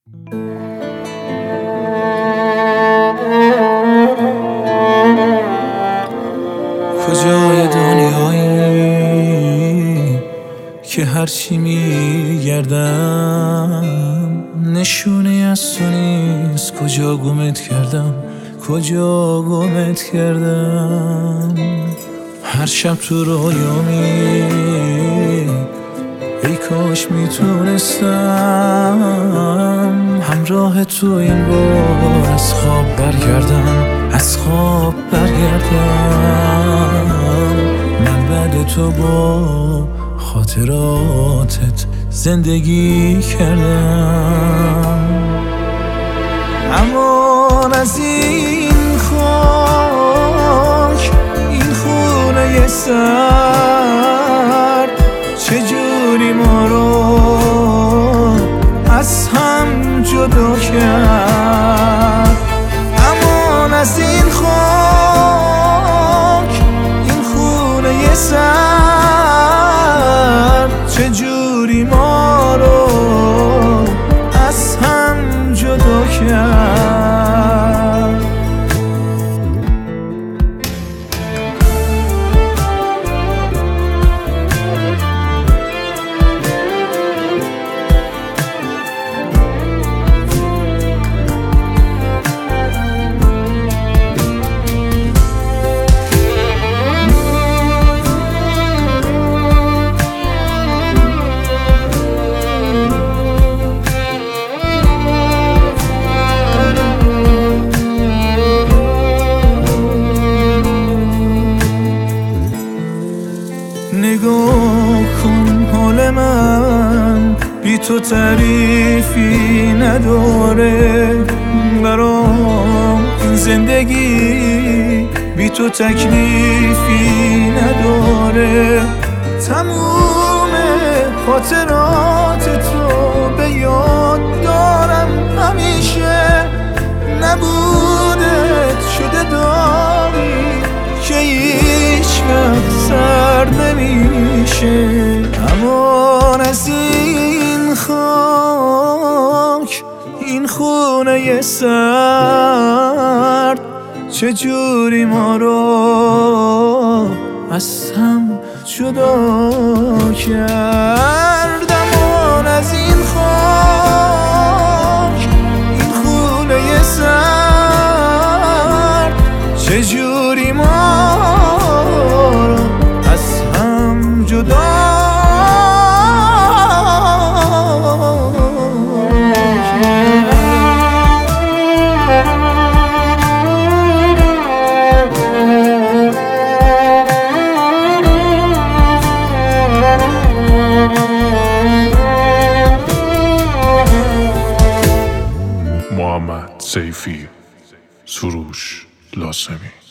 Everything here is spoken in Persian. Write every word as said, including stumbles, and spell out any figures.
کجای دنیایی که هرچی میگردم نشونه از تو نیست؟ کجا گمت کردم، کجا گمت کردم؟ هر شب تو رویامی ای کاش میتونستم همراه تو این بار از خواب برگردم، از خواب برگردم. من بعد تو با خاطراتت زندگی کردم، اما از این خاک این خونه سرد چجوری ما رو از هم جدا کرد؟ اما از این خاک این خونه سرد چجوری ما رو از هم جدا کرد؟ نگاه کن حال من بی تو تعریفی نداره، برام این زندگی بی تو تکلیفی نداره. تموم خاطرات تو به یاد دارم همیشه، نبودت شده داری که هیچ وقت سر نمیشه. اما از این خاک این خونه سرد چجوری ما رو از هم جدا کرد؟ اما از این خاک این خونه سرد چجوری ما رو از هم جدا محمد سیفی، سروش لاسمی.